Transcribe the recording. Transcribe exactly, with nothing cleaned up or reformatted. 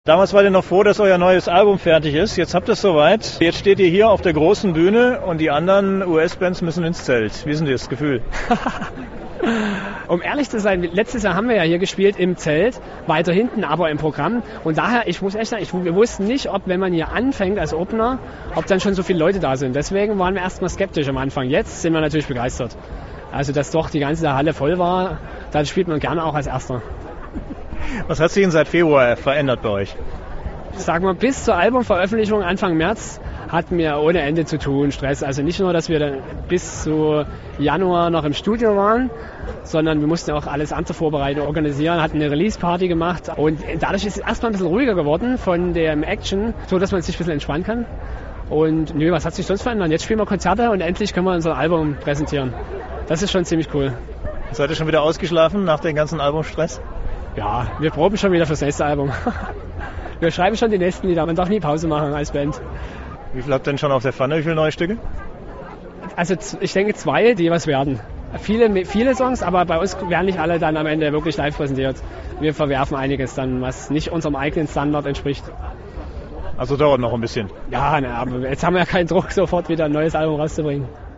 Damals wart ihr noch froh, dass euer neues Album fertig ist. Jetzt habt ihr es soweit. Jetzt steht ihr hier auf der großen Bühne und die anderen U S-Bands müssen ins Zelt. Wie ist denn das Gefühl? Um ehrlich zu sein, letztes Jahr haben wir ja hier gespielt im Zelt, weiter hinten aber im Programm. Und daher, ich muss echt sagen, ich, wir wussten nicht, ob, wenn man hier anfängt als Opener, ob dann schon so viele Leute da sind. Deswegen waren wir erstmal skeptisch am Anfang. Jetzt sind wir natürlich begeistert. Also, dass doch die ganze Halle voll war, dann spielt man gerne auch als Erster. Was hat sich denn seit Februar verändert bei euch? Sagen wir, bis zur Albumveröffentlichung Anfang März hatten wir ohne Ende zu tun, Stress. Also nicht nur, dass wir dann bis zu Januar noch im Studio waren, sondern wir mussten auch alles andere vorbereiten, organisieren, hatten eine Release-Party gemacht. Und dadurch ist es erstmal ein bisschen ruhiger geworden von dem Action, so dass man sich ein bisschen entspannen kann. Und nö, was hat sich sonst verändert? Jetzt spielen wir Konzerte und endlich können wir unser Album präsentieren. Das ist schon ziemlich cool. Seid ihr schon wieder ausgeschlafen nach dem ganzen Albumstress? Ja, wir proben schon wieder fürs nächste Album. Wir schreiben schon die nächsten Lieder. Man darf nie Pause machen als Band. Wie viel habt ihr denn schon auf der Pfanne? Wie viele neue Stücke? Also ich denke zwei, die was werden. Viele, viele Songs, aber bei uns werden nicht alle dann am Ende wirklich live präsentiert. Wir verwerfen einiges dann, was nicht unserem eigenen Standard entspricht. Also dauert noch ein bisschen. Ja, na, aber jetzt haben wir ja keinen Druck, sofort wieder ein neues Album rauszubringen.